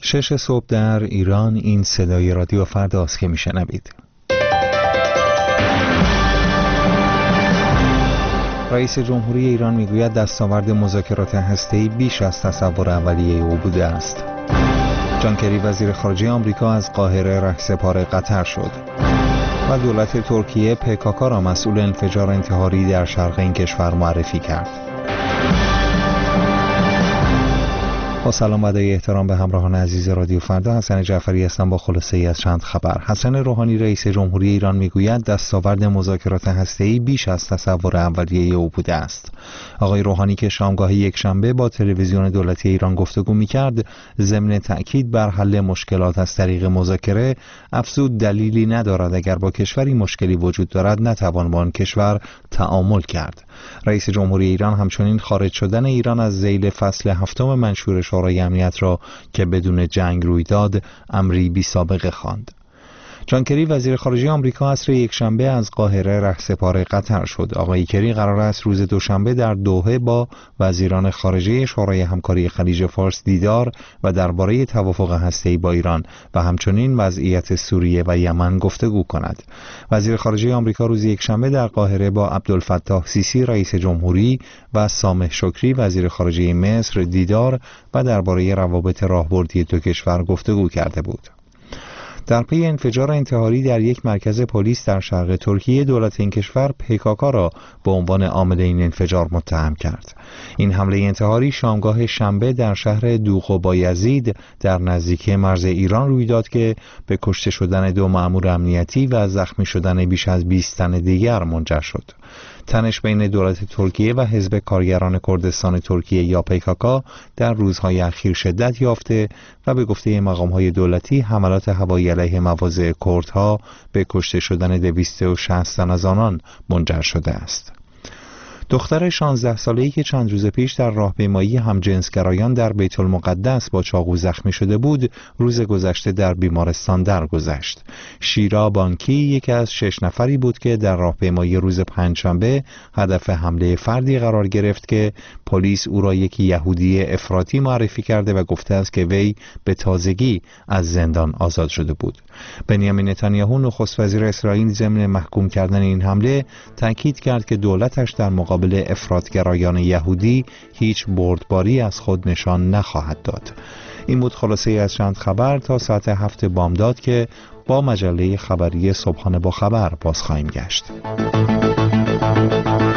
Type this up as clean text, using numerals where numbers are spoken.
6 صبح در ایران. این صدای رادیو فرداست که میشنوید. رئیس جمهوری ایران میگوید دستاورد مذاکرات هسته‌ای بیش از تصور اولیه او بوده است. جان کری وزیر خارجه آمریکا از قاهره رهسپار قطر شد و دولت ترکیه PKK را مسئول انفجار انتحاری در شرق این کشور معرفی کرد. با سلام و ادای احترام به همراهان عزیز رادیو فردا، حسن جعفری هستم با خلاصه ای از چند خبر. حسن روحانی رئیس جمهوری ایران میگوید دستاورد مذاکرات هسته‌ای بیش از تصور اولیه او بوده است. آقای روحانی که شامگاه یکشنبه با تلویزیون دولتی ایران گفتگو میکرد، ضمن تأکید بر حل مشکلات از طریق مذاکره، افزود دلیلی ندارد اگر با کشوری مشکلی وجود دارد نتوان با آن کشور تعامل کرد. رئیس جمهوری ایران همچنین خارج شدن ایران از ذیل فصل 7 منشور شورای امنیت را که بدون جنگ روی داد امری بی سابقه خواند. جان کری وزیر خارجه آمریکا عصر یکشنبه از قاهره رهسپار قطر شد. آقای کری قرار است روز دوشنبه در دوحه با وزیران خارجه شورای همکاری خلیج فارس دیدار و درباره توافق هسته‌ای با ایران و همچنین وضعیت سوریه و یمن گفتگو کند. وزیر خارجه آمریکا روز یکشنبه در قاهره با عبدالفتاح سیسی رئیس جمهوری و سامح شکری وزیر خارجه مصر دیدار و درباره روابط راهبردی دو کشور گفتگو کرده بود. در پی انفجار انتحاری در یک مرکز پلیس در شرق ترکیه، دولت این کشور PKK را به عنوان عامل این انفجار متهم کرد. این حمله انتحاری شامگاه شنبه در شهر دوق و بایزید در نزدیکی مرز ایران روی داد که به کشته شدن 2 مأمور امنیتی و زخمی شدن بیش از 20 تن دیگر منجر شد. تنش بین دولت ترکیه و حزب کارگران کردستان ترکیه یا PKK در روزهای اخیر شدت یافته و به گفته مقام‌های دولتی حملات هوایی علیه مواضع کردها به کشته شدن 260 تن از آنان منجر شده است. دختر 16 ساله‌ای که چند روز پیش در راهپیمایی همجنسگرایان در بیت المقدس با چاقو زخمی شده بود، روز گذشته در بیمارستان درگذشت. شیرا بانکی یکی از 6 نفری بود که در راهپیمایی روز پنجشنبه هدف حمله فردی قرار گرفت که پلیس او را یک یهودی افراطی معرفی کرده و گفته است که وی به تازگی از زندان آزاد شده بود. بنیامین نتانیاهو نخست وزیر اسرائیل ضمن محکوم کردن این حمله تاکید کرد که دولتش در مقابل افراطگرایان یهودی هیچ بردباری از خود نشان نخواهد داد. این بود خلاصه از چند خبر تا ساعت 7 بامداد که با مجله خبری صبحانه با خبر باز خواهیم گشت.